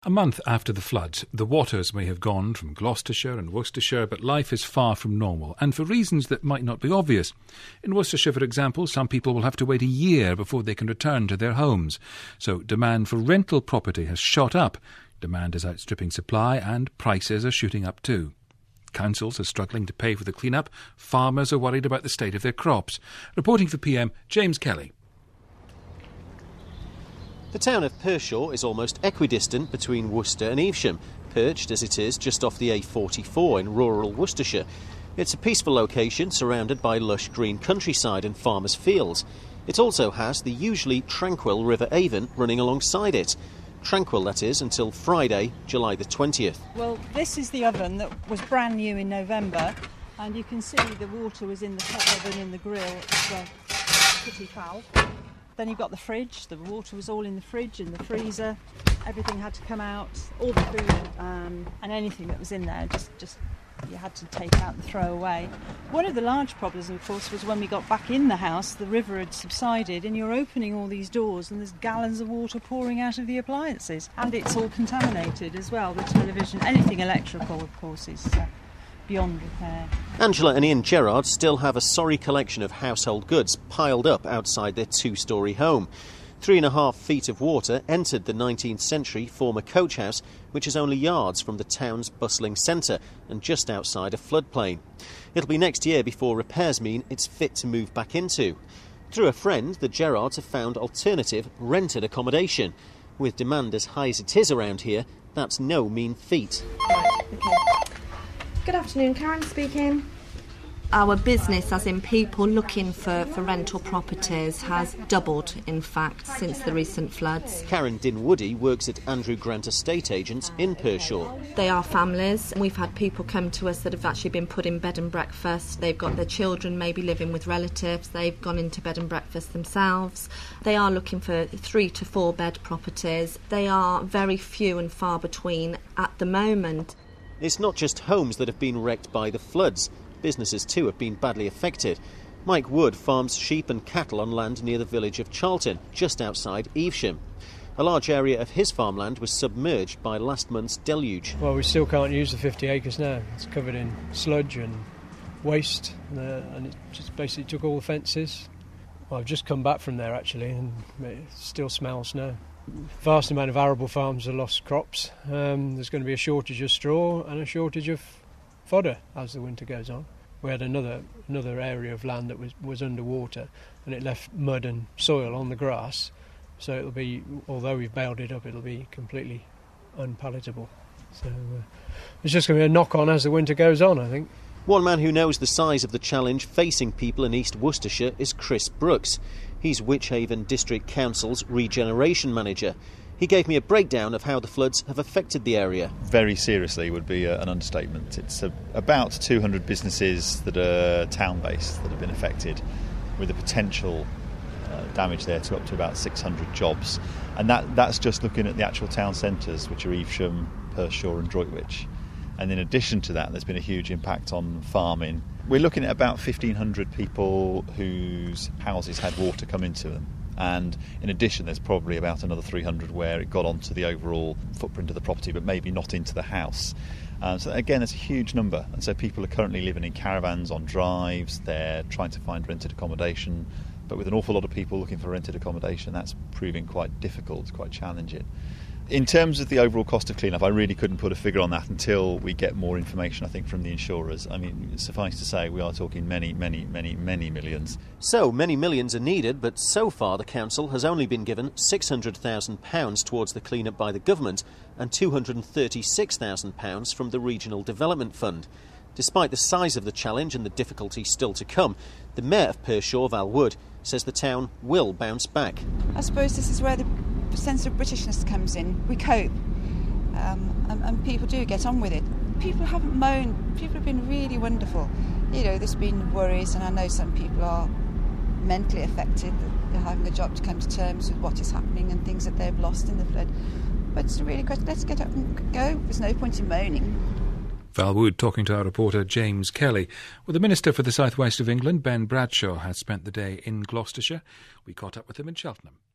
A month after the floods, the waters may have gone from Gloucestershire and Worcestershire, but life is far from normal, and for reasons that might not be obvious. In Worcestershire, for example, some people will have to wait a year before they can return to their homes. So demand for rental property has shot up. Demand is outstripping supply, and prices are shooting up too. Councils are struggling to pay for the clean-up. Farmers are worried about the state of their crops. Reporting for PM, James Kelly. The town of Pershore is almost equidistant between Worcester and Evesham, perched as it is just off the A44 in rural Worcestershire. It's a peaceful location surrounded by lush green countryside and farmers' fields. It also has the usually tranquil River Avon running alongside it. Tranquil, that is, until Friday, July the 20th. Well, this is the oven that was brand new in November, and you can see the water was in the top oven in the grill. It's pretty foul. Then you've got the fridge. The water was all in the fridge, in the freezer. Everything had to come out, all the food and anything that was in there, just you had to take out and throw away. One of the large problems, of course, was when we got back in the house, the river had subsided and you're opening all these doors and there's gallons of water pouring out of the appliances. And it's all contaminated as well, the television, anything electrical, of course, is beyond repair. Angela and Ian Gerrard still have a sorry collection of household goods piled up outside their two-storey home. 3.5 feet of water entered the 19th century former coach house, which is only yards from the town's bustling centre and just outside a floodplain. It'll be next year before repairs mean it's fit to move back into. Through a friend, the Gerrards have found alternative rented accommodation. With demand as high as it is around here, that's no mean feat. Right, okay. Good afternoon, Karen speaking. Our business, as in people looking for rental properties, has doubled, in fact, since the recent floods. Karen Dinwoody works at Andrew Grant Estate Agents in Pershore. They are families. We've had people come to us that have actually been put in bed and breakfast. They've got their children maybe living with relatives. They've gone into bed and breakfast themselves. They are looking for 3 to 4 bed properties. They are very few and far between at the moment. It's not just homes that have been wrecked by the floods. Businesses too have been badly affected. Mike Wood farms sheep and cattle on land near the village of Charlton, just outside Evesham. A large area of his farmland was submerged by last month's deluge. Well, we still can't use the 50 acres now. It's covered in sludge and waste, and it just basically took all the fences. Well, I've just come back from there actually, and it still smells now. Vast amount of arable farms have lost crops. There's going to be a shortage of straw and a shortage of fodder as the winter goes on. We had another area of land that was underwater, and it left mud and soil on the grass, so it'll be, although we've baled it up, it'll be completely unpalatable. So it's just going to be a knock-on as the winter goes on, I think. One man who knows the size of the challenge facing people in East Worcestershire is Chris Brooks. He's Wychavon District Council's regeneration manager. He gave me a breakdown of how the floods have affected the area. Very seriously would be an understatement. It's about 200 businesses that are town-based that have been affected, with the potential damage there to up to about 600 jobs. And that's just looking at the actual town centres, which are Evesham, Pershore and Droitwich. And in addition to that, there's been a huge impact on farming. We're looking at about 1,500 people whose houses had water come into them. And in addition, there's probably about another 300 where it got onto the overall footprint of the property, but maybe not into the house. So again, it's a huge number. And so people are currently living in caravans, on drives. They're trying to find rented accommodation. But with an awful lot of people looking for rented accommodation, that's proving quite difficult, quite challenging. In terms of the overall cost of clean-up, I really couldn't put a figure on that until we get more information, I think, from the insurers. I mean, suffice to say, we are talking many, many, many, many millions. So, many millions are needed, but so far the council has only been given £600,000 towards the clean-up by the government and £236,000 from the Regional Development Fund. Despite the size of the challenge and the difficulty still to come, the Mayor of Pershore, Val Wood, says the town will bounce back. I suppose this is where the sense of Britishness comes in. We cope, and people do get on with it. People haven't moaned. People have been really wonderful. You know, there's been worries, and I know some people are mentally affected. They're having a job to come to terms with what is happening and things that they've lost in the flood. But it's a really question. Let's get up and go. There's no point in moaning. Val Wood talking to our reporter James Kelly. Well, the Minister for the South West of England, Ben Bradshaw, has spent the day in Gloucestershire. We caught up with him in Cheltenham.